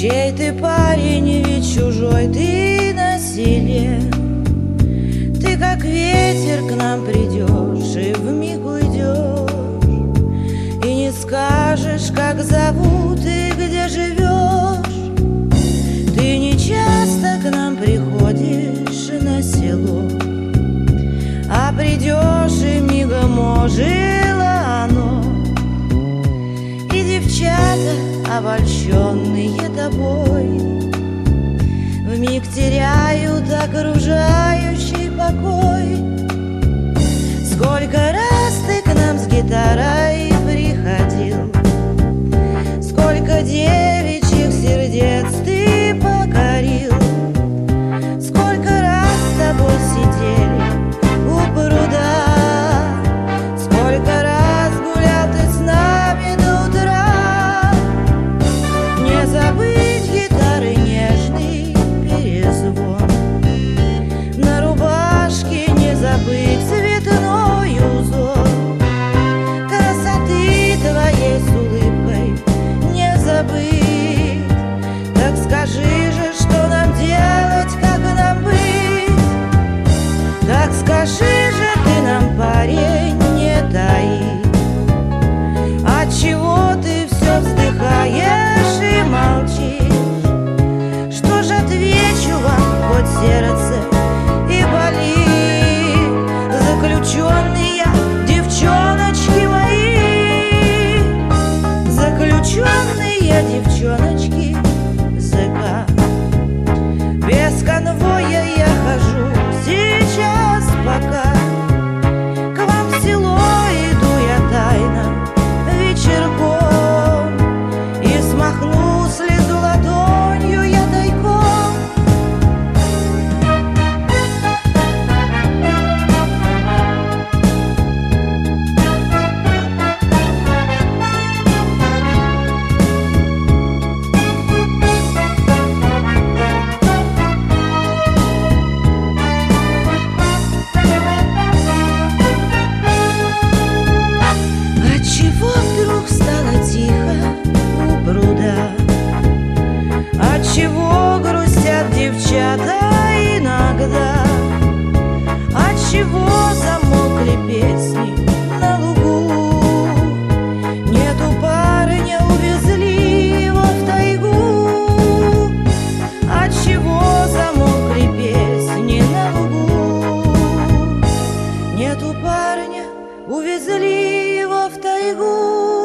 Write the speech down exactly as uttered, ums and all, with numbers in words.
Чей ты парень, ведь чужой ты на селе. Ты как ветер к нам придешь и вмиг уйдешь, и не скажешь, как зовут и где живешь. Ты не часто к нам приходишь на село, а придешь и мигом ожило оно. И девчата, обольщенные тобой, вмиг теряют окружающий покой. Сколько раз ты к нам с гитарой приходил, сколько девичьих сердец ты покорил, сколько раз с тобой сидели у пруда, сколько раз гулял ты с нами до утра. Не забыть гитары нежный перезвон, на рубашке не забыть цветной узор, красоты твоей с улыбкой не забыть. Так скажи же, что нам делать, как нам быть? Так скажи же ты нам, парень, не таи, отчего ты все вздыхаешь и молчишь? Что ж отвечу вам, хоть сердце и болит? Заключенные девчоночки мои, заключенные девчоночки ЗК. Без конвоя я хожу сейчас пока, к вам в село иду я тайно вечерком, и смахну слезу ладонью я тайком. Отчего вдруг стало тихо у пруда? Отчего грустят девчата иногда? Отчего замолкли песни на лугу? Нету парня, увезли его в тайгу. Отчего замолкли песни на лугу? Нету парня, увезли его в тайгу.